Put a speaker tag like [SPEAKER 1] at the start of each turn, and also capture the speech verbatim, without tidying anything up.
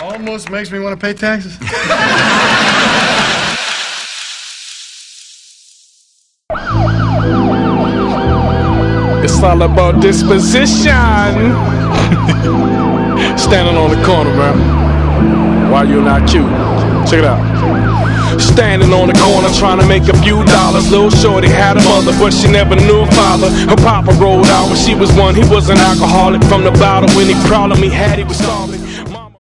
[SPEAKER 1] Almost makes me want to pay taxes.
[SPEAKER 2] It's all about disposition. Standing on the corner, man. Why you not cute? Check it out. Standing on the corner trying to make a few dollars. Little shorty had a mother, but she never knew a father. Her papa rolled out when she was one. He was an alcoholic from the bottle. When he problem he had, he was starving.